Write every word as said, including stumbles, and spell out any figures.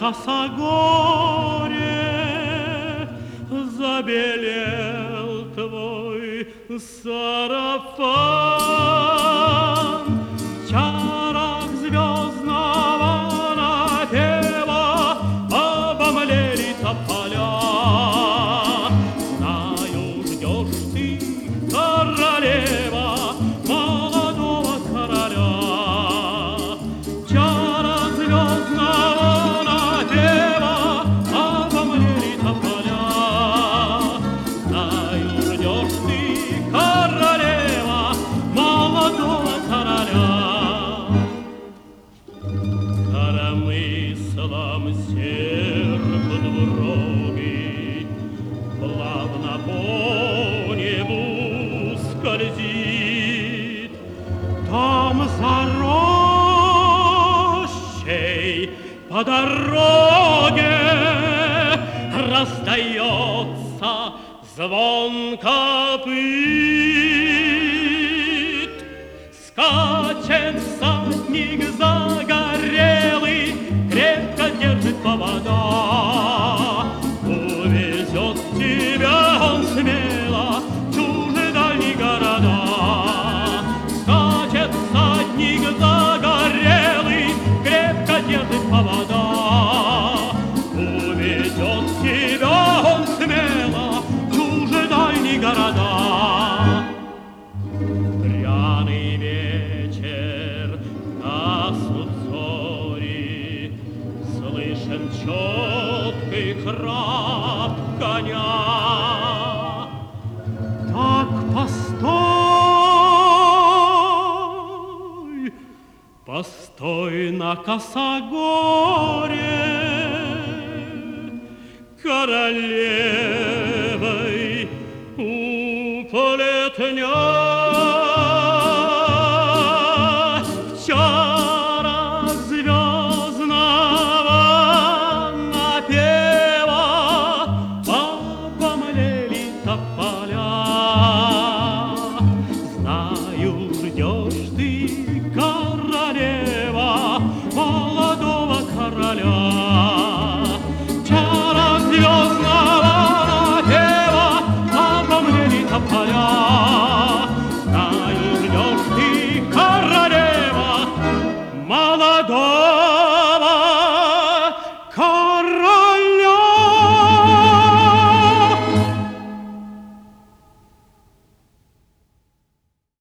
косогоре забелел твой сарафан. В чарах звездного напева обомлели тополя. Знаю, ждешь ты, королева, молодого короля. В чарах звездного напева обомлели тополя. Знаю, ждешь ты, королева, молодого короля. Коромыслом серп двурогий плавно по небу скользит. Там за рощей по дороге раздается звон копыт. Скачет всадник загорелый, крепко держит повода. Увезет тебя он смело в чужие дальние города. Скачет всадник загорелый, крепко держит повода. Увезет тебя он смело в чужие дальние города. Пряный вечер, гаснут зори, слышен четкий храп коня. Так постой, постой на косогоре, королевой у полетня.